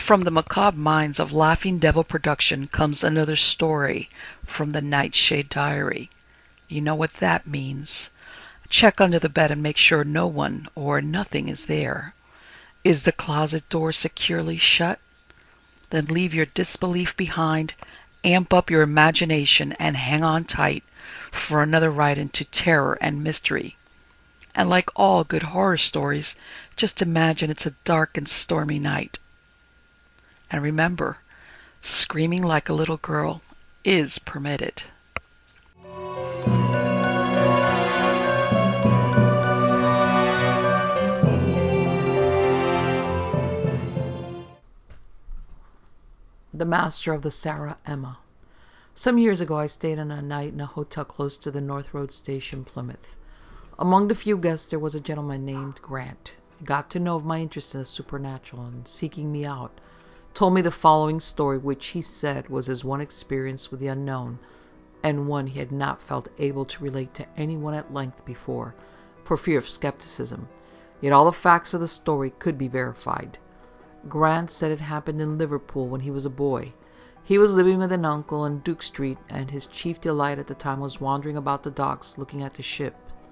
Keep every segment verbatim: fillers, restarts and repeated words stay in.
From the macabre minds of Laughing Devil Production comes another story from the Nightshade Diary. You know what that means. Check under the bed and make sure no one or nothing is there. Is the closet door securely shut? Then leave your disbelief behind, amp up your imagination, and hang on tight for another ride into terror and mystery. And like all good horror stories, just imagine it's a dark and stormy night. And remember, screaming like a little girl is permitted. The Master of the Sarah Emma. Some years ago I stayed on a night in a hotel close to the North Road Station, Plymouth. Among the few guests there was a gentleman named Grant. He got to know of my interest in the supernatural, and seeking me out, told me the following story, which he said was his one experience with the unknown, and one he had not felt able to relate to anyone at length before, for fear of skepticism. Yet all the facts of the story could be verified. Grant said it happened in Liverpool when he was a boy. He was living with an uncle in Duke Street, and his chief delight at the time was wandering about the docks looking at the ship.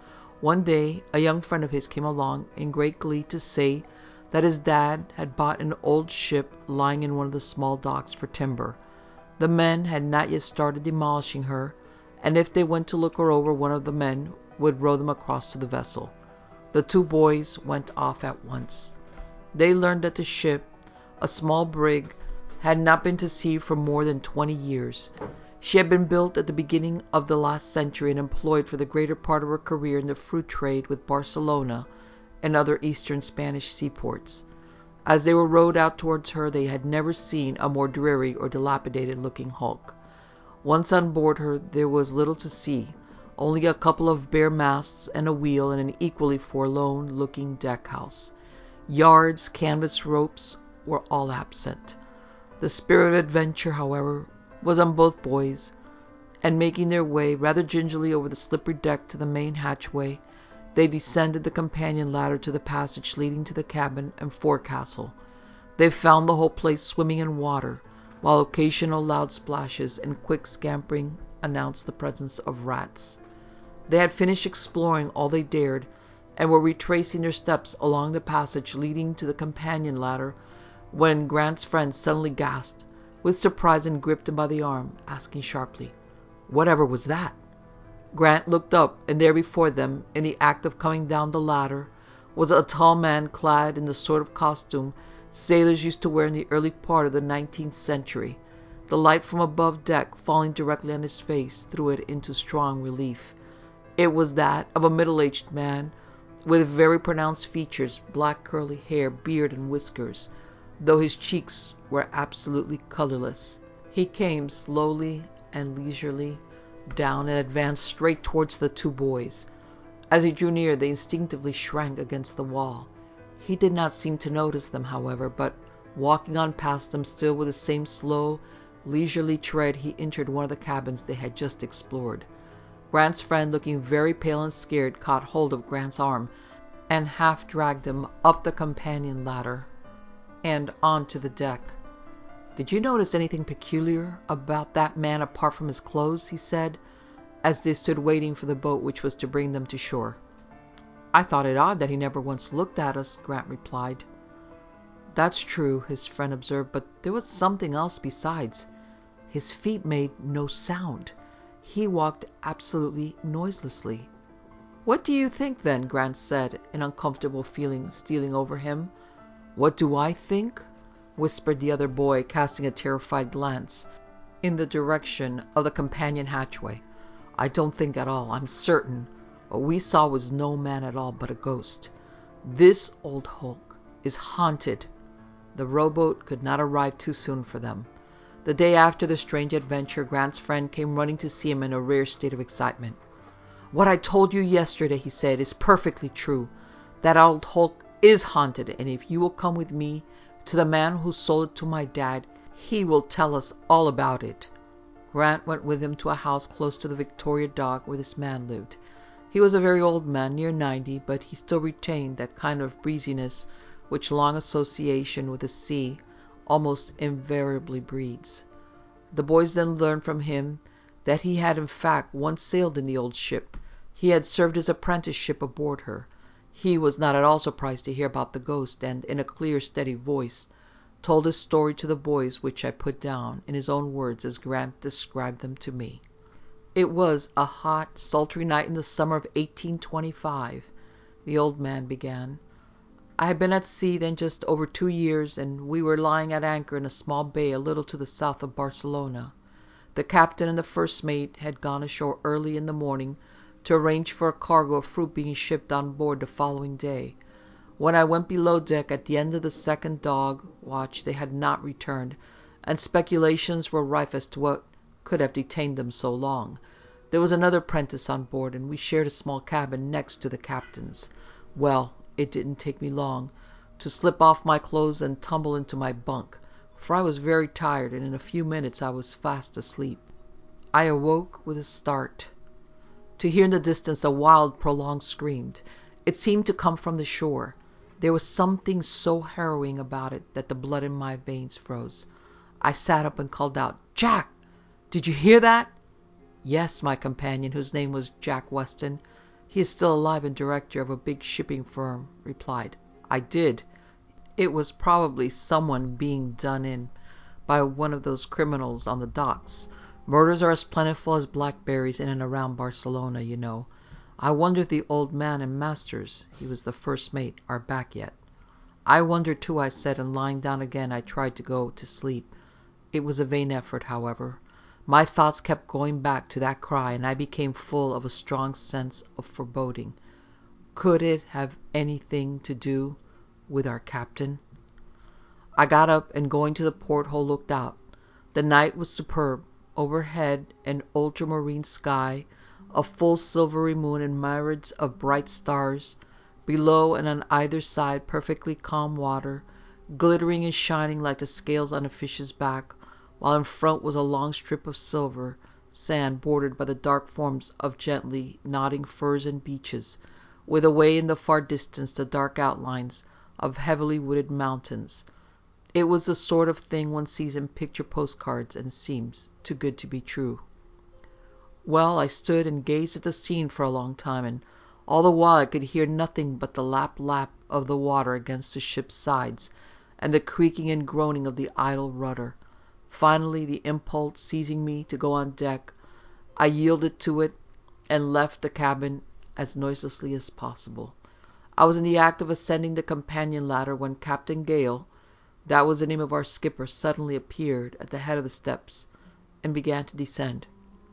One day, a young friend of his came along in great glee to say that his dad had bought an old ship lying in one of the small docks for timber. The men had not yet started demolishing her, and if they went to look her over, one of the men would row them across to the vessel. The two boys went off at once. They learned that the ship, a small brig, had not been to sea for more than twenty years. She had been built at the beginning of the last century and employed for the greater part of her career in the fruit trade with Barcelona and other eastern Spanish seaports. As they were rowed out towards her, they had never seen a more dreary or dilapidated-looking hulk. Once on board her, there was little to see, only a couple of bare masts and a wheel and an equally forlorn-looking deck-house. Yards, canvas ropes were all absent. The spirit of adventure, however, was on both boys, and making their way rather gingerly over the slippery deck to the main hatchway, they descended the companion ladder to the passage leading to the cabin and forecastle. They found the whole place swimming in water, while occasional loud splashes and quick scampering announced the presence of rats. They had finished exploring all they dared, and were retracing their steps along the passage leading to the companion ladder, when Grant's friend suddenly gasped with surprise and gripped him by the arm, asking sharply, "Whatever was that?" Grant looked up, and there before them, in the act of coming down the ladder, was a tall man clad in the sort of costume sailors used to wear in the early part of the nineteenth century. The light from above deck, falling directly on his face, threw it into strong relief. It was that of a middle-aged man, with very pronounced features, black curly hair, beard, and whiskers, though his cheeks were absolutely colorless. He came slowly and leisurely down and advanced straight towards the two boys. As he drew near, they instinctively shrank against the wall. He did not seem to notice them, however, but walking on past them, still with the same slow, leisurely tread, he entered one of the cabins they had just explored. Grant's friend, looking very pale and scared, caught hold of Grant's arm and half dragged him up the companion ladder and onto the deck. "Did you notice anything peculiar about that man apart from his clothes?" he said, as they stood waiting for the boat which was to bring them to shore. "I thought it odd that he never once looked at us," Grant replied. "That's true," his friend observed, "but there was something else besides. His feet made no sound. He walked absolutely noiselessly." "What do you think, then?" Grant said, an uncomfortable feeling stealing over him. "What do I think?" whispered the other boy, casting a terrified glance in the direction of the companion hatchway. "I don't think at all. I'm certain what we saw was no man at all, but a ghost. This old hulk is haunted." The rowboat could not arrive too soon for them. The day after the strange adventure, Grant's friend came running to see him in a rare state of excitement. "What I told you yesterday," he said, "is perfectly true. That old hulk is haunted, and if you will come with me to the man who sold it to my dad, he will tell us all about it." Grant went with him to a house close to the Victoria Dock where this man lived. He was a very old man, near ninety, but he still retained that kind of breeziness which long association with the sea almost invariably breeds. The boys then learned from him that he had in fact once sailed in the old ship. He had served his apprenticeship aboard her. He was not at all surprised to hear about the ghost, and in a clear, steady voice, told his story to the boys, which I put down in his own words as Grant described them to me. It was a hot, sultry night in the summer of eighteen twenty-five, the old man began. I had been at sea then just over two years, and we were lying at anchor in a small bay a little to the south of Barcelona. The captain and the first mate had gone ashore early in the morning to arrange for a cargo of fruit being shipped on board the following day. When I went below deck at the end of the second dog watch, they had not returned, and speculations were rife as to what could have detained them so long. There was another apprentice on board, and we shared a small cabin next to the captain's. Well, it didn't take me long to slip off my clothes and tumble into my bunk, for I was very tired, and in a few minutes I was fast asleep. I awoke with a start, to hear in the distance a wild, prolonged scream. It seemed to come from the shore. There was something so harrowing about it that the blood in my veins froze. I sat up and called out, "Jack! Did you hear that?" "Yes," my companion, whose name was Jack Weston, he is still alive and director of a big shipping firm, replied. "I did. It was probably someone being done in by one of those criminals on the docks. Murders are as plentiful as blackberries in and around Barcelona, you know. I wonder if the old man and Masters," he was the first mate, "are back yet." "I wonder too," I said, and lying down again I tried to go to sleep. It was a vain effort, however. My thoughts kept going back to that cry, and I became full of a strong sense of foreboding. Could it have anything to do with our captain? I got up and going to the porthole looked out. The night was superb. Overhead an ultramarine sky, a full silvery moon and myriads of bright stars. Below and on either side perfectly calm water, glittering and shining like the scales on a fish's back, while in front was a long strip of silver sand bordered by the dark forms of gently nodding firs and beeches, with away in the far distance the dark outlines of heavily wooded mountains. It was the sort of thing one sees in picture postcards and seems too good to be true. Well, I stood and gazed at the scene for a long time, and all the while I could hear nothing but the lap-lap of the water against the ship's sides, and the creaking and groaning of the idle rudder. Finally, the impulse seizing me to go on deck, I yielded to it and left the cabin as noiselessly as possible. I was in the act of ascending the companion ladder when Captain Gale, that was the name of our skipper, suddenly appeared at the head of the steps and began to descend.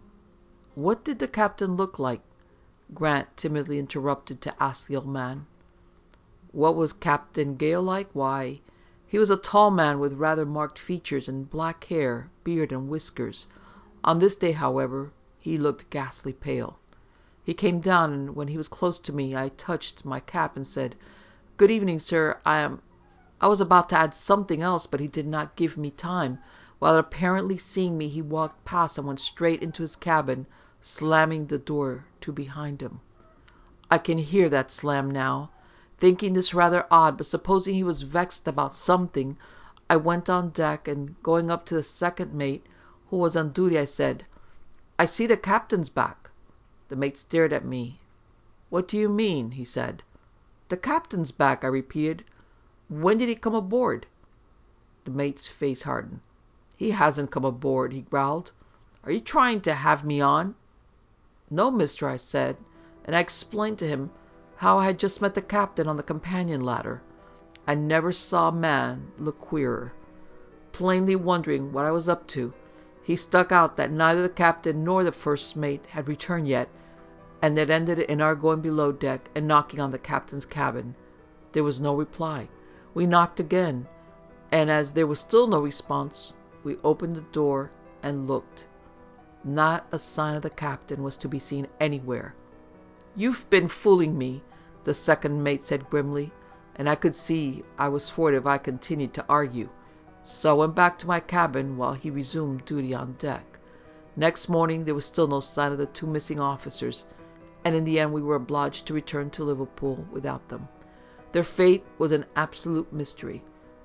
"What did the captain look like?" Grant timidly interrupted to ask the old man. What was Captain Gale like? Why, he was a tall man with rather marked features and black hair, beard, and whiskers. On this day, however, he looked ghastly pale. He came down, and when he was close to me, I touched my cap and said, "Good evening, sir. I am..." I was about to add something else, but he did not give me time. While apparently seeing me, he walked past and went straight into his cabin, slamming the door to behind him. I can hear that slam now. Thinking this rather odd, but supposing he was vexed about something, I went on deck, and going up to the second mate, who was on duty, I said, "I see the captain's back." The mate stared at me. "What do you mean?" he said. "The captain's back," I repeated. "When did he come aboard?" The mate's face hardened. "He hasn't come aboard," he growled. "Are you trying to have me on?" "No, mister," I said, and I explained to him how I had just met the captain on the companion ladder. I never saw a man look queerer. Plainly wondering what I was up to, he stuck out that neither the captain nor the first mate had returned yet, and that ended in our going below deck and knocking on the captain's cabin. There was no reply. We knocked again, and as there was still no response, we opened the door and looked. Not a sign of the captain was to be seen anywhere. "You've been fooling me," the second mate said grimly, and I could see I was for it if I continued to argue. So I went back to my cabin while he resumed duty on deck. Next morning there was still no sign of the two missing officers, and in the end we were obliged to return to Liverpool without them. Their fate was an absolute mystery.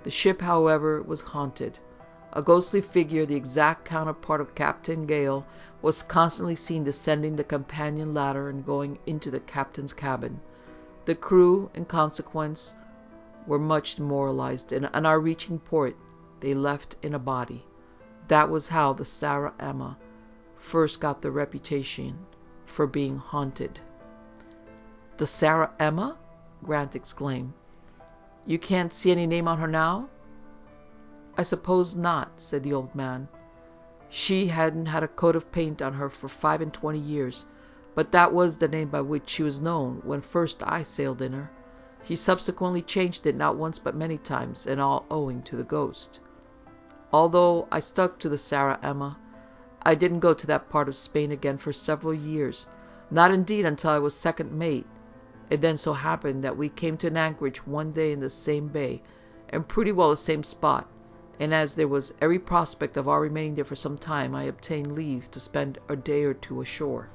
The ship, however, was haunted. A ghostly figure, the exact counterpart of Captain Gale, was constantly seen descending the companion ladder and going into the captain's cabin. The crew, in consequence, were much demoralized, and on our reaching port, they left in a body. That was how the Sarah Emma first got the reputation for being haunted. "The Sarah Emma?" Grant exclaimed. "You can't see any name on her now?" "I suppose not," said the old man. "She hadn't had a coat of paint on her for five and twenty years, but that was the name by which she was known when first I sailed in her. She subsequently changed it not once but many times, and all owing to the ghost. Although I stuck to the Sarah Emma, I didn't go to that part of Spain again for several years, not indeed until I was second mate. It then so happened that we came to an anchorage one day in the same bay, and pretty well the same spot, and as there was every prospect of our remaining there for some time, I obtained leave to spend a day or two ashore.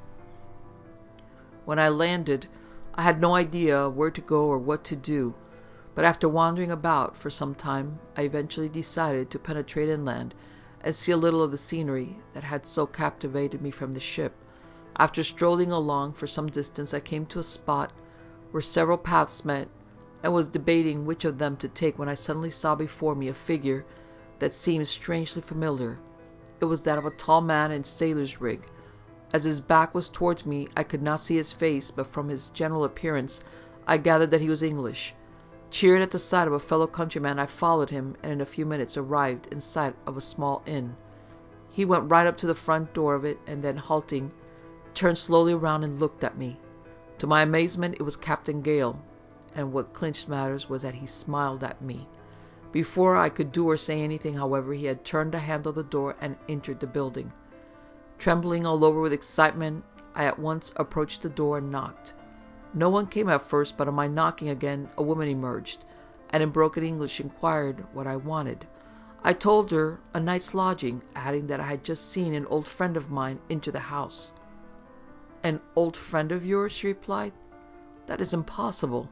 When I landed, I had no idea where to go or what to do, but after wandering about for some time, I eventually decided to penetrate inland and see a little of the scenery that had so captivated me from the ship. After strolling along for some distance, I came to a spot where several paths met, and was debating which of them to take when I suddenly saw before me a figure that seemed strangely familiar. It was that of a tall man in sailor's rig. As his back was towards me, I could not see his face, but from his general appearance, I gathered that he was English. Cheered at the sight of a fellow countryman, I followed him, and in a few minutes arrived in sight of a small inn. He went right up to the front door of it, and then, halting, turned slowly around and looked at me. To my amazement, it was Captain Gale, and what clinched matters was that he smiled at me. Before I could do or say anything, however, he had turned the handle of the door and entered the building. Trembling all over with excitement, I at once approached the door and knocked. No one came at first, but on my knocking again, a woman emerged, and in broken English inquired what I wanted. I told her a night's lodging, adding that I had just seen an old friend of mine into the house. "An old friend of yours?" she replied. "That is impossible.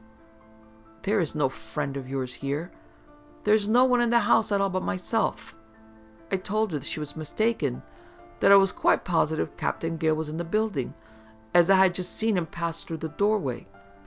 There is no friend of yours here. There is no one in the house at all but myself." I told her that she was mistaken, that I was quite positive Captain Gale was in the building, as I had just seen him pass through the doorway.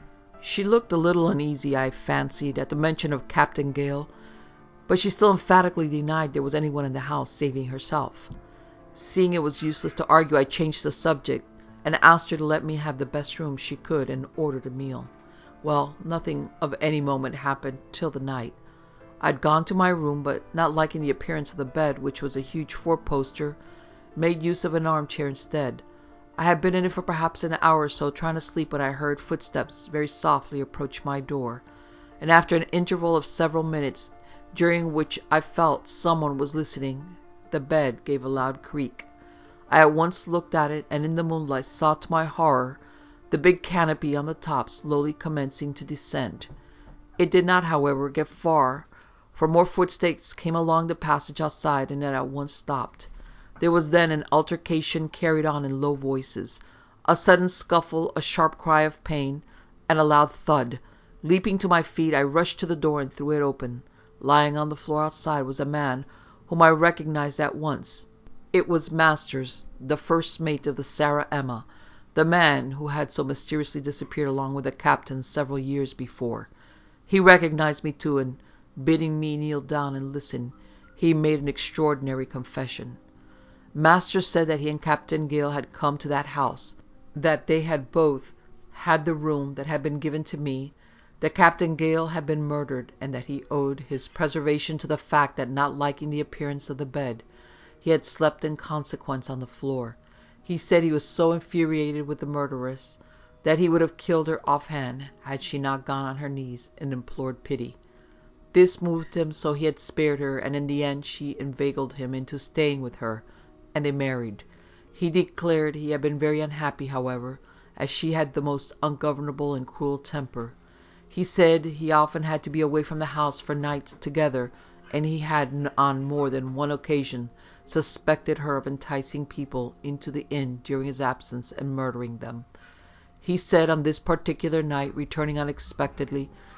She looked a little uneasy, I fancied, at the mention of Captain Gale, but she still emphatically denied there was anyone in the house saving herself. Seeing it was useless to argue, I changed the subject, and asked her to let me have the best room she could and ordered a meal. Well, nothing of any moment happened till the night. I had gone to my room, but not liking the appearance of the bed, which was a huge four-poster, made use of an armchair instead. I had been in it for perhaps an hour or so, trying to sleep, when I heard footsteps very softly approach my door, and after an interval of several minutes, during which I felt someone was listening, the bed gave a loud creak. I at once looked at it, and in the moonlight saw to my horror the big canopy on the top slowly commencing to descend. It did not, however, get far, for more footsteps came along the passage outside, and it at once stopped. There was then an altercation carried on in low voices, a sudden scuffle, a sharp cry of pain, and a loud thud. Leaping to my feet, I rushed to the door and threw it open. Lying on the floor outside was a man whom I recognized at once. It was Masters, the first mate of the Sarah Emma, the man who had so mysteriously disappeared along with the captain several years before. He recognized me too, and bidding me kneel down and listen, he made an extraordinary confession. Masters said that he and Captain Gale had come to that house, that they had both had the room that had been given to me, that Captain Gale had been murdered, and that he owed his preservation to the fact that, not liking the appearance of the bed, he had slept in consequence on the floor. He said he was so infuriated with the murderess that he would have killed her offhand had she not gone on her knees and implored pity. This moved him, so he had spared her, and in the end she inveigled him into staying with her, and they married. He declared he had been very unhappy, however, as she had the most ungovernable and cruel temper. He said he often had to be away from the house for nights together, and he had on more than one occasion suspected her of enticing people into the inn during his absence and murdering them. He said on this particular night, returning unexpectedly,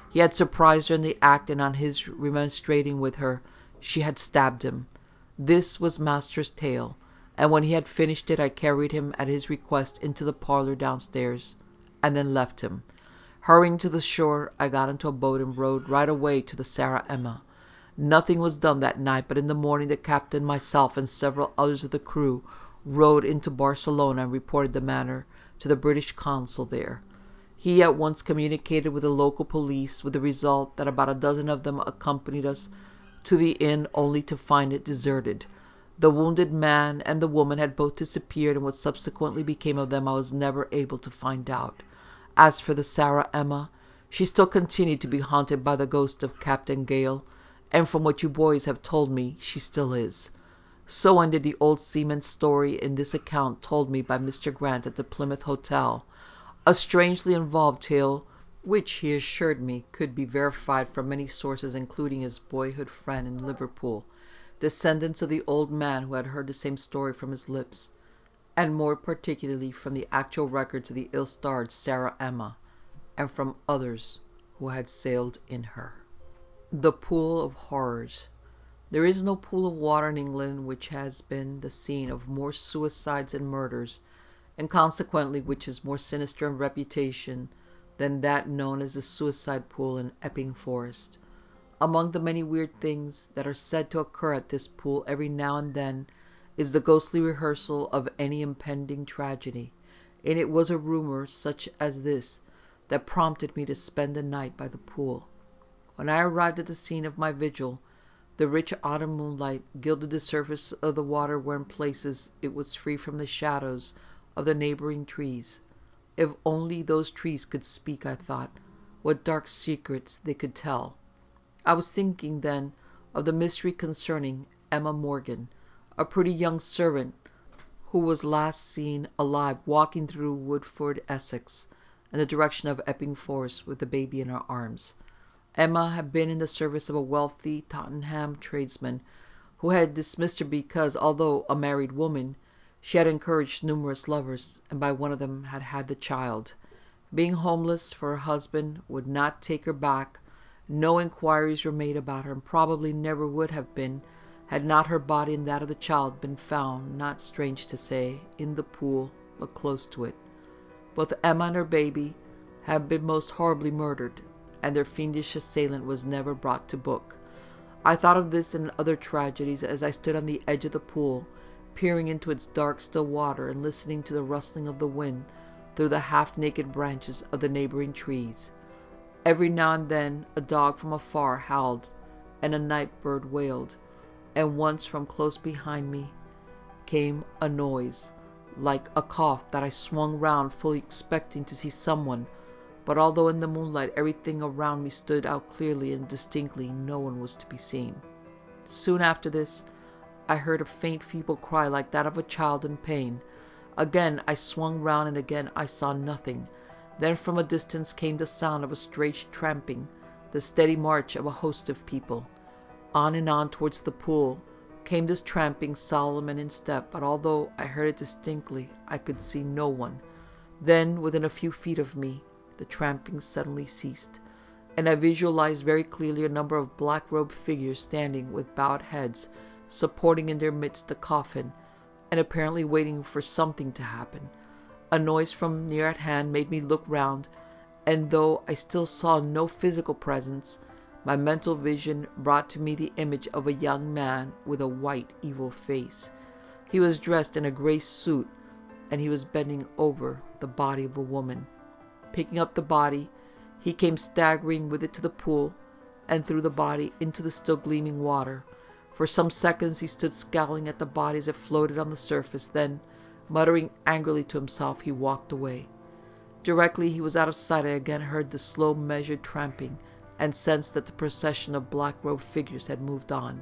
He had surprised her in the act, and on his remonstrating with her, she had stabbed him. This was master's tale, and when he had finished it, I carried him at his request into the parlor downstairs, and then left him. Hurrying to the shore, I got into a boat and rowed right away to the Sarah Emma. Nothing was done that night, but in the morning the captain, myself, and several others of the crew rowed into Barcelona and reported the matter to the British consul there. He at once communicated with the local police, with the result that about a dozen of them accompanied us to the inn, only to find it deserted. The wounded man and the woman had both disappeared, and what subsequently became of them I was never able to find out. As for the Sarah Emma, she still continued to be haunted by the ghost of Captain Gale, and from what you boys have told me, she still is. So ended the old seaman's story in this account told me by Mister Grant at the Plymouth Hotel, a strangely involved tale which he assured me could be verified from many sources, including his boyhood friend in Liverpool, descendants of the old man who had heard the same story from his lips, and more particularly from the actual records of the ill-starred Sarah Emma, and from others who had sailed in her. The Pool of Horrors. There is no pool of water in England which has been the scene of more suicides and murders, and consequently which is more sinister in reputation, than that known as the Suicide Pool in Epping Forest. Among the many weird things that are said to occur at this pool every now and then is the ghostly rehearsal of any impending tragedy, and it was a rumour such as this that prompted me to spend the night by the pool. When I arrived at the scene of my vigil, the rich autumn moonlight gilded the surface of the water, where in places it was free from the shadows of the neighbouring trees. If only those trees could speak, I thought, what dark secrets they could tell. I was thinking then of the mystery concerning Emma Morgan, a pretty young servant who was last seen alive walking through Woodford, Essex, in the direction of Epping Forest with the baby in her arms. Emma had been in the service of a wealthy Tottenham tradesman, who had dismissed her because, although a married woman, she had encouraged numerous lovers, and by one of them had had the child. Being homeless, for her husband would not take her back, no inquiries were made about her, and probably never would have been, had not her body and that of the child been found, not strange to say, in the pool, but close to it. Both Emma and her baby had been most horribly murdered, and their fiendish assailant was never brought to book. I thought of this and other tragedies as I stood on the edge of the pool, peering into its dark still water and listening to the rustling of the wind through the half-naked branches of the neighbouring trees. Every now and then a dog from afar howled, and a night-bird wailed, and once from close behind me came a noise like a cough that I swung round, fully expecting to see someone, but although in the moonlight everything around me stood out clearly and distinctly, no one was to be seen. Soon after this, I heard a faint feeble cry like that of a child in pain. Again I swung round, and again I saw nothing. Then from a distance came the sound of a strange tramping, the steady march of a host of people. On and on towards the pool came this tramping, solemn and in step, but although I heard it distinctly, I could see no one. Then, within a few feet of me, the tramping suddenly ceased, and I visualized very clearly a number of black-robed figures standing with bowed heads, supporting in their midst a coffin, and apparently waiting for something to happen. A noise from near at hand made me look round, and though I still saw no physical presence, my mental vision brought to me the image of a young man with a white, evil face. He was dressed in a grey suit, and he was bending over the body of a woman. Picking up the body, he came staggering with it to the pool, and threw the body into the still gleaming water. For some seconds he stood scowling at the body as it floated on the surface. Then, muttering angrily to himself, he walked away. Directly he was out of sight, I again heard the slow, measured tramping, and sensed that the procession of black-robed figures had moved on.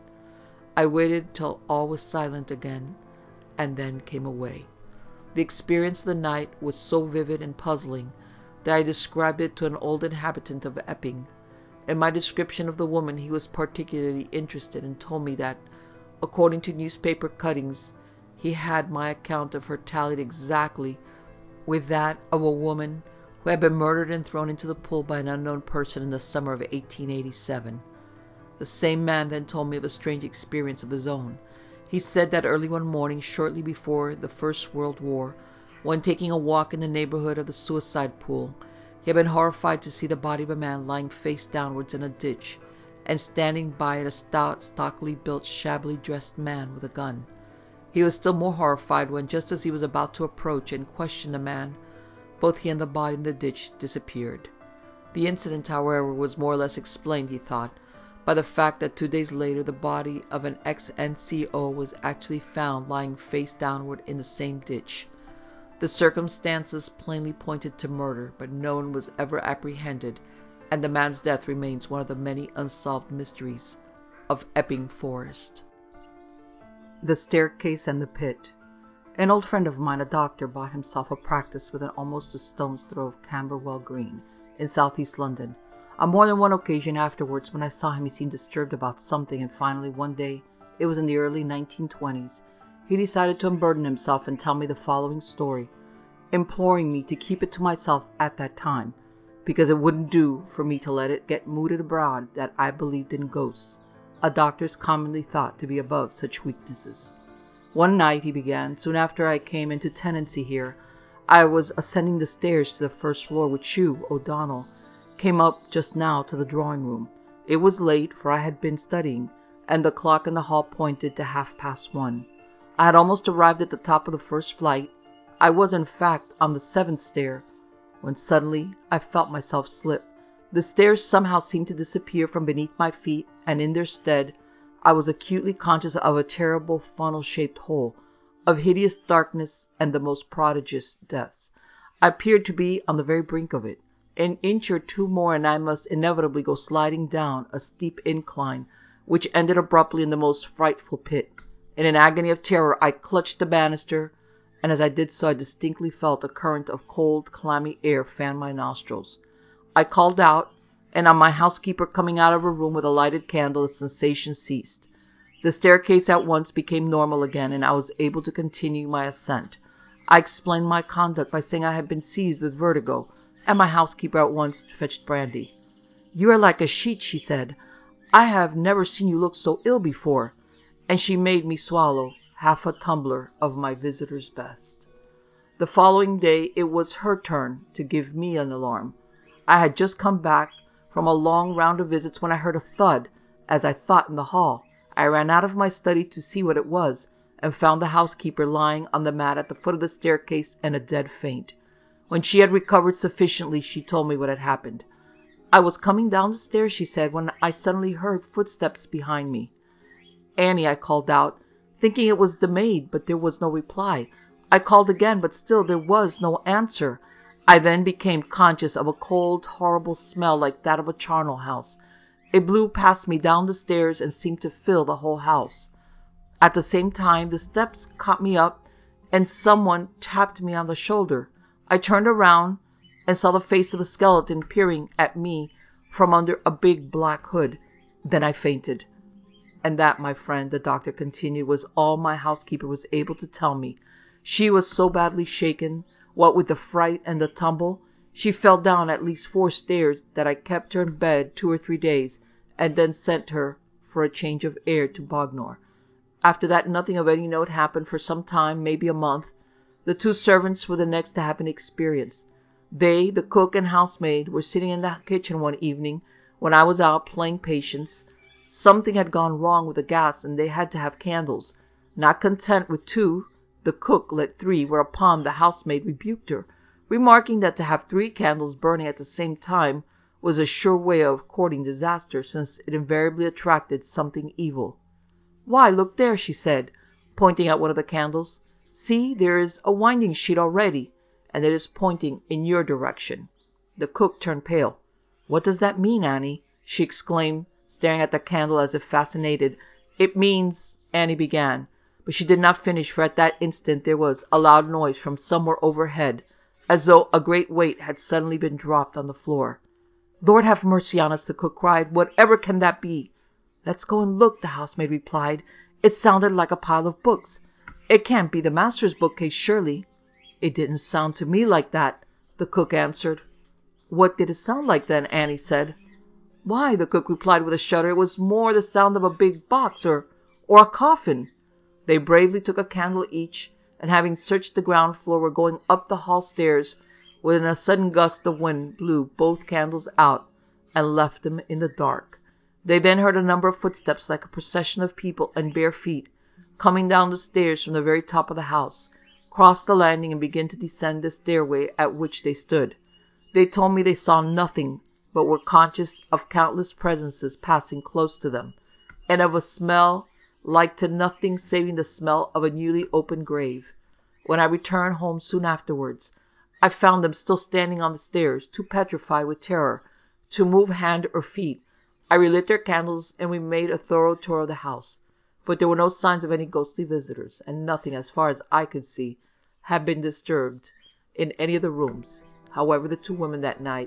I waited till all was silent again, and then came away. The experience of the night was so vivid and puzzling that I described it to an old inhabitant of Epping. In my description of the woman he was particularly interested, and told me that, according to newspaper cuttings, he had my account of her tallied exactly with that of a woman who had been murdered and thrown into the pool by an unknown person in the summer of eighteen eighty-seven. The same man then told me of a strange experience of his own. He said that early one morning, shortly before the First World War, when taking a walk in the neighborhood of the suicide pool, he had been horrified to see the body of a man lying face downwards in a ditch, and standing by it a stout, stockily built, shabbily dressed man with a gun. He was still more horrified when, just as he was about to approach and question the man, both he and the body in the ditch disappeared. The incident, however, was more or less explained, he thought, by the fact that two days later the body of an ex-N C O was actually found lying face downward in the same ditch. The circumstances plainly pointed to murder, but no one was ever apprehended, and the man's death remains one of the many unsolved mysteries of Epping Forest. The Staircase and the Pit. An old friend of mine, a doctor, bought himself a practice within almost a stone's throw of Camberwell Green, in southeast London. On more than one occasion afterwards, when I saw him, he seemed disturbed about something, and finally, one day, it was in the early nineteen twenties, he decided to unburden himself and tell me the following story, imploring me to keep it to myself at that time, because it wouldn't do for me to let it get mooted abroad that I believed in ghosts, a doctor's commonly thought to be above such weaknesses. One night, he began, soon after I came into tenancy here, I was ascending the stairs to the first floor which you, O'Donnell, came up just now to the drawing-room. It was late, for I had been studying, and the clock in the hall pointed to half past one. I had almost arrived at the top of the first flight. I was, in fact, on the seventh stair, when suddenly I felt myself slip. The stairs somehow seemed to disappear from beneath my feet, and in their stead I was acutely conscious of a terrible funnel-shaped hole, of hideous darkness and the most prodigious depths. I appeared to be on the very brink of it. An inch or two more and I must inevitably go sliding down a steep incline, which ended abruptly in the most frightful pit. In an agony of terror I clutched the banister, and as I did so I distinctly felt a current of cold, clammy air fan my nostrils. I called out, and on my housekeeper coming out of her room with a lighted candle, the sensation ceased. The staircase at once became normal again, and I was able to continue my ascent. I explained my conduct by saying I had been seized with vertigo, and my housekeeper at once fetched brandy. "You are like a sheet," she said. "I have never seen you look so ill before," and she made me swallow half a tumbler of my visitor's best. The following day it was her turn to give me an alarm. I had just come back from a long round of visits when I heard a thud, as I thought, in the hall. I ran out of my study to see what it was, and found the housekeeper lying on the mat at the foot of the staircase in a dead faint. When she had recovered sufficiently, she told me what had happened. "I was coming down the stairs," she said, "when I suddenly heard footsteps behind me. 'Annie,' I called out, thinking it was the maid, but there was no reply. I called again, but still there was no answer. I then became conscious of a cold, horrible smell like that of a charnel house. It blew past me down the stairs and seemed to fill the whole house. At the same time, the steps caught me up, and someone tapped me on the shoulder. I turned around and saw the face of a skeleton peering at me from under a big black hood. Then I fainted." And that, my friend, the doctor continued, was all my housekeeper was able to tell me. She was so badly shaken, what with the fright and the tumble, she fell down at least four stairs, that I kept her in bed two or three days, and then sent her for a change of air to Bognor. After that, nothing of any note happened for some time, maybe a month. The two servants were the next to have an experience. They, the cook and housemaid, were sitting in the kitchen one evening when I was out playing patience. Something had gone wrong with the gas, and they had to have candles. Not content with two, the cook lit three, whereupon the housemaid rebuked her, remarking that to have three candles burning at the same time was a sure way of courting disaster, since it invariably attracted something evil. "Why, look there," she said, pointing at one of the candles. "See, there is a winding sheet already, and it is pointing in your direction." The cook turned pale. "What does that mean, Annie?" she exclaimed, staring at the candle as if fascinated. "It means—" Annie began, but she did not finish, for at that instant there was a loud noise from somewhere overhead, as though a great weight had suddenly been dropped on the floor. "Lord have mercy on us," the cook cried. "Whatever can that be?" "Let's go and look," the housemaid replied. "It sounded like a pile of books. It can't be the master's bookcase, surely." "It didn't sound to me like that," the cook answered. "What did it sound like then?" Annie said. "Why," the cook replied with a shudder, "it was more the sound of a big box or, or a coffin." They bravely took a candle each, and having searched the ground floor, were going up the hall stairs when a sudden gust of wind blew both candles out and left them in the dark. They then heard a number of footsteps like a procession of people and bare feet coming down the stairs from the very top of the house, crossed the landing and began to descend the stairway at which they stood. They told me they saw nothing, but were conscious of countless presences passing close to them, and of a smell like to nothing saving the smell of a newly opened grave. When I returned home soon afterwards, I found them still standing on the stairs, too petrified with terror to move hand or feet. I relit their candles, and we made a thorough tour of the house. But there were no signs of any ghostly visitors, and nothing, as far as I could see, had been disturbed in any of the rooms. However, the two women that night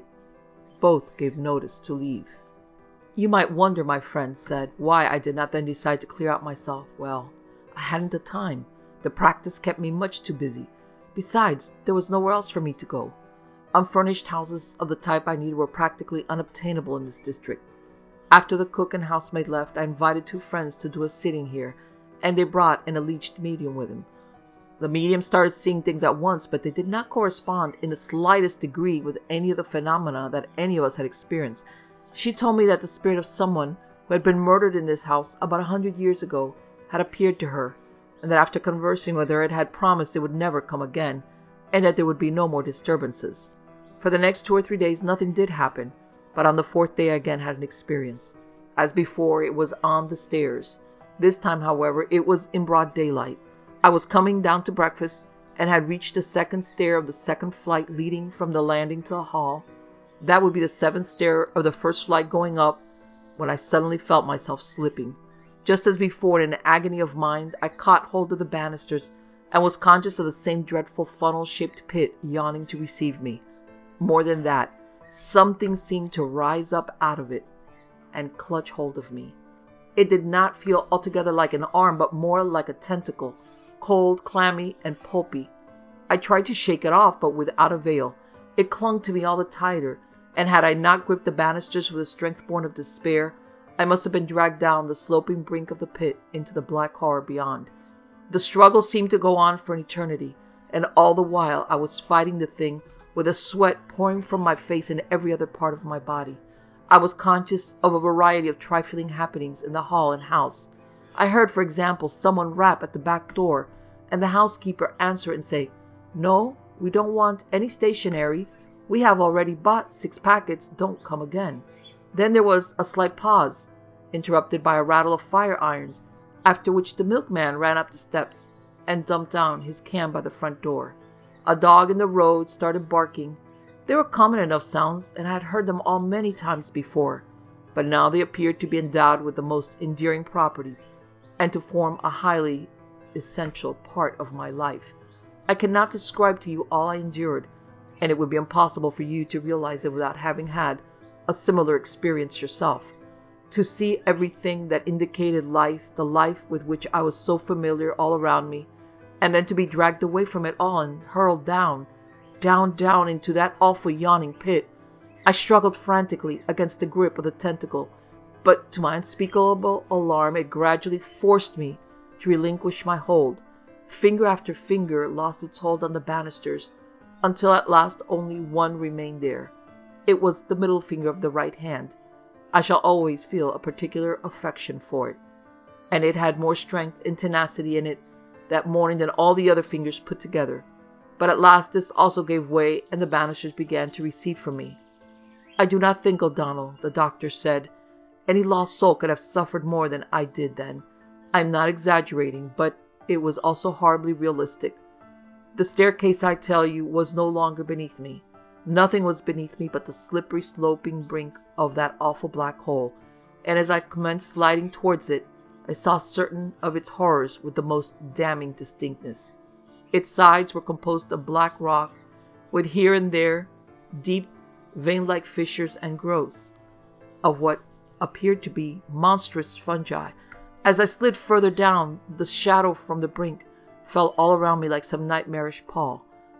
both gave notice to leave. "You might wonder," my friend said, "why I did not then decide to clear out myself. Well, I hadn't the time. The practice kept me much too busy. Besides, there was nowhere else for me to go. Unfurnished houses of the type I needed were practically unobtainable in this district. After the cook and housemaid left, I invited two friends to do a sitting here, and they brought an alleged medium with them. The medium started seeing things at once, but they did not correspond in the slightest degree with any of the phenomena that any of us had experienced. She told me that the spirit of someone who had been murdered in this house about a hundred years ago had appeared to her, and that after conversing with her it had promised it would never come again, and that there would be no more disturbances. For the next two or three days nothing did happen, but on the fourth day I again had an experience. As before, it was on the stairs. This time, however, it was in broad daylight. I was coming down to breakfast and had reached the second stair of the second flight leading from the landing to the hall. That would be the seventh stair of the first flight going up, when I suddenly felt myself slipping. Just as before, in an agony of mind, I caught hold of the banisters and was conscious of the same dreadful funnel-shaped pit yawning to receive me. More than that, something seemed to rise up out of it and clutch hold of me. It did not feel altogether like an arm, but more like a tentacle, cold, clammy, and pulpy. I tried to shake it off, but without avail. It clung to me all the tighter, and had I not gripped the banisters with a strength born of despair, I must have been dragged down the sloping brink of the pit into the black horror beyond. The struggle seemed to go on for an eternity, and all the while I was fighting the thing, with the sweat pouring from my face and every other part of my body. I was conscious of a variety of trifling happenings in the hall and house. I heard, for example, someone rap at the back door, and the housekeeper answer and say, "No, we don't want any stationery. We have already bought six packets. Don't come again." Then there was a slight pause, interrupted by a rattle of fire irons, after which the milkman ran up the steps and dumped down his can by the front door. A dog in the road started barking. They were common enough sounds, and I had heard them all many times before, but now they appeared to be endowed with the most endearing properties, and to form a highly essential part of my life. I cannot describe to you all I endured, and it would be impossible for you to realize it without having had a similar experience yourself. To see everything that indicated life, the life with which I was so familiar, all around me, and then to be dragged away from it all and hurled down, down, down into that awful yawning pit. I struggled frantically against the grip of the tentacle, but to my unspeakable alarm it gradually forced me to relinquish my hold. Finger after finger lost its hold on the banisters, until at last only one remained there. It was the middle finger of the right hand. I shall always feel a particular affection for it, and it had more strength and tenacity in it that morning than all the other fingers put together. But at last this also gave way, and the banisters began to recede from me. "I do not think, O'Donnell," the doctor said, "any lost soul could have suffered more than I did then. I am not exaggerating, but it was also horribly realistic. The staircase, I tell you, was no longer beneath me. Nothing was beneath me but the slippery, sloping brink of that awful black hole, and as I commenced sliding towards it, I saw certain of its horrors with the most damning distinctness. Its sides were composed of black rock, with here and there deep, vein-like fissures and growths of what appeared to be monstrous fungi. As I slid further down, the shadow from the brink fell all around me like some nightmarish pall.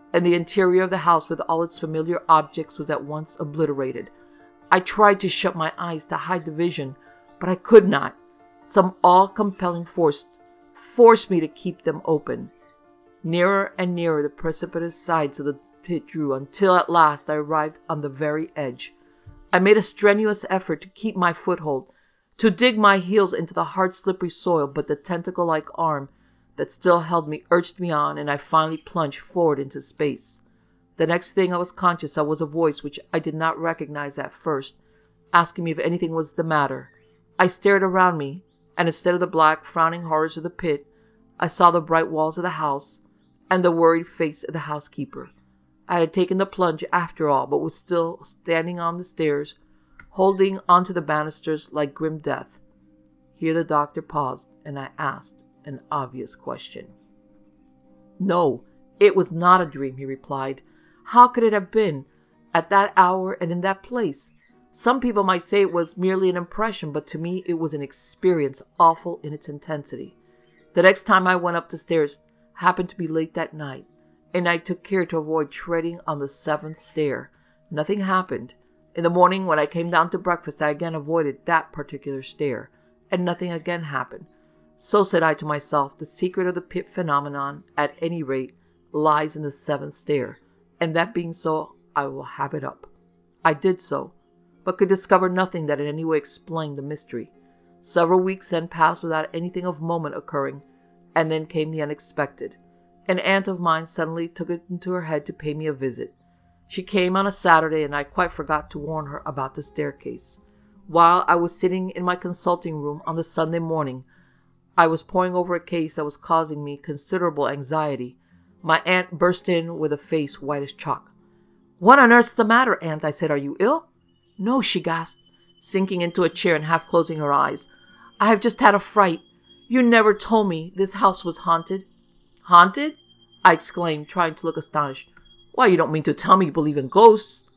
and the interior of the house with all its familiar objects was at once obliterated. I tried to shut my eyes to hide the vision, but I could not. Some awe-compelling force forced me to keep them open. Nearer and nearer the precipitous sides of the pit drew, until at last I arrived on the very edge. I made a strenuous effort to keep my foothold, to dig my heels into the hard, slippery soil, but the tentacle-like arm that still held me urged me on, and I finally plunged forward into space. The next thing I was conscious of was a voice which I did not recognize at first, asking me if anything was the matter. I stared around me, and instead of the black, frowning horrors of the pit, I saw the bright walls of the house and the worried face of the housekeeper. I had taken the plunge after all, but was still standing on the stairs, holding onto the banisters like grim death. Here the doctor paused, and I asked an obvious question. "No, it was not a dream," he replied. "How could it have been, at that hour and in that place? Some people might say it was merely an impression, but to me it was an experience awful in its intensity. The next time I went up the stairs happened to be late that night, and I took care to avoid treading on the seventh stair. Nothing happened. In the morning, when I came down to breakfast, I again avoided that particular stair, and nothing again happened. So, said I to myself, the secret of the pit phenomenon, at any rate, lies in the seventh stair, and that being so, I will have it up. I did so, but could discover nothing that in any way explained the mystery. Several weeks then passed without anything of moment occurring, and then came the unexpected. An aunt of mine suddenly took it into her head to pay me a visit. She came on a Saturday, and I quite forgot to warn her about the staircase. While I was sitting in my consulting room on the Sunday morning, I was poring over a case that was causing me considerable anxiety. My aunt burst in with a face white as chalk. "What on earth's the matter, Aunt?" I said. "Are you ill?" "No," she gasped, sinking into a chair and half closing her eyes. "I have just had a fright. You never told me this house was haunted." "Haunted?" I exclaimed, trying to look astonished. "Why, you don't mean to tell me you believe in ghosts?"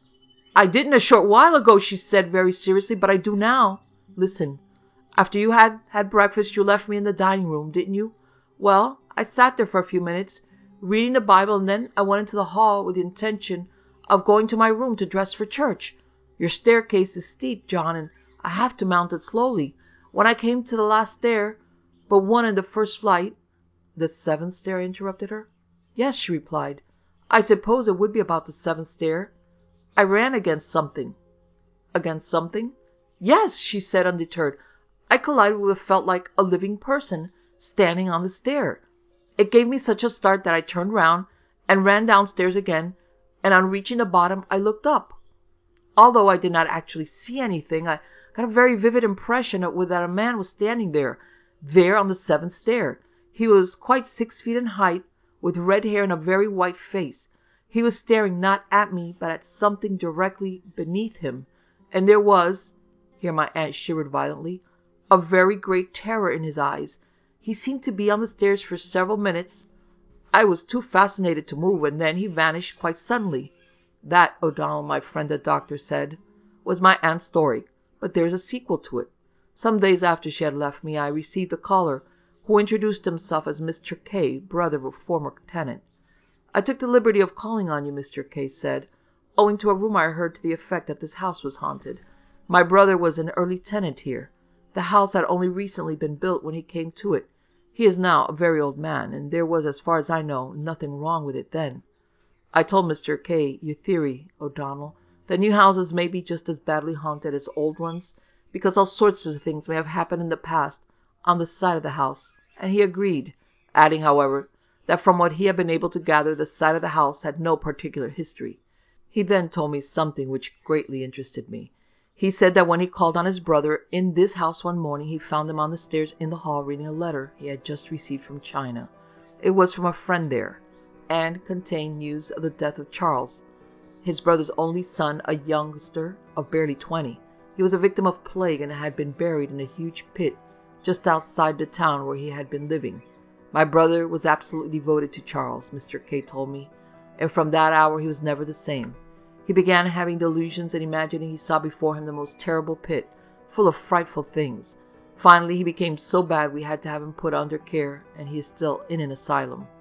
"I didn't a short while ago," she said very seriously, "but I do now. Listen. After you had had breakfast, you left me in the dining room, didn't you? Well, I sat there for a few minutes, reading the Bible, and then I went into the hall with the intention of going to my room to dress for church. Your staircase is steep, John, and I have to mount it slowly. When I came to the last stair, but one in the first flight—" "The seventh stair?" I interrupted her. "Yes," she replied. "I suppose it would be about the seventh stair. I ran against something." "Against something?" "Yes," she said, undeterred. "I collided with what felt like a living person standing on the stair. It gave me such a start that I turned round and ran downstairs again, and on reaching the bottom, I looked up. Although I did not actually see anything, I got a very vivid impression that, that a man was standing there, there on the seventh stair. He was quite six feet in height, with red hair and a very white face. He was staring not at me, but at something directly beneath him, and there was," here my aunt shivered violently, "a very great terror in his eyes. He seemed to be on the stairs for several minutes. I was too fascinated to move, and then he vanished quite suddenly. That, O'Donnell, my friend the doctor said, was my aunt's story, but there is a sequel to it. Some days after she had left me, I received a caller who introduced himself as Mister K, brother of a former tenant. 'I took the liberty of calling on you,' Mister K said, 'owing to a rumor I heard to the effect that this house was haunted. My brother was an early tenant here. The house had only recently been built when he came to it. He is now a very old man, and there was, as far as I know, nothing wrong with it then.' I told Mister K your theory, O'Donnell, that new houses may be just as badly haunted as old ones, because all sorts of things may have happened in the past on the site of the house, and he agreed, adding, however, that from what he had been able to gather, the site of the house had no particular history. He then told me something which greatly interested me. He said that when he called on his brother in this house one morning, he found him on the stairs in the hall reading a letter he had just received from China. It was from a friend there, and contained news of the death of Charles, his brother's only son, a youngster of barely twenty. He was a victim of plague and had been buried in a huge pit just outside the town where he had been living. My brother was absolutely devoted to Charles, Mister K told me, and from that hour he was never the same. He began having delusions and imagining he saw before him the most terrible pit, full of frightful things. Finally, he became so bad we had to have him put under care, and he is still in an asylum."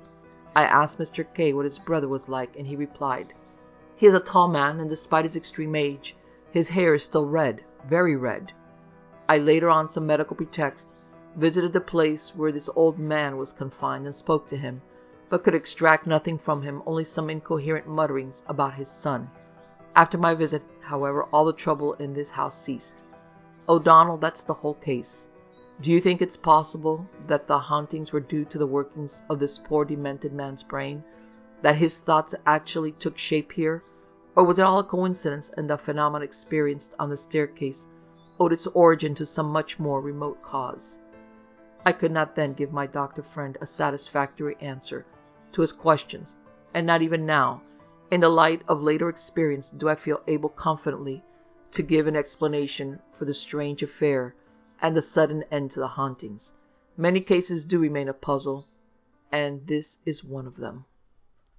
I asked Mister K what his brother was like, and he replied, "He is a tall man, and despite his extreme age, his hair is still red, very red." I later, on some medical pretext, visited the place where this old man was confined and spoke to him, but could extract nothing from him, only some incoherent mutterings about his son. After my visit, however, all the trouble in this house ceased. O'Donnell, that's the whole case. Do you think it's possible that the hauntings were due to the workings of this poor demented man's brain? That his thoughts actually took shape here? Or was it all a coincidence, and the phenomenon experienced on the staircase owed its origin to some much more remote cause? I could not then give my doctor friend a satisfactory answer to his questions, and not even now, in the light of later experience, do I feel able confidently to give an explanation for the strange affair and the sudden end to the hauntings. Many cases do remain a puzzle, and this is one of them.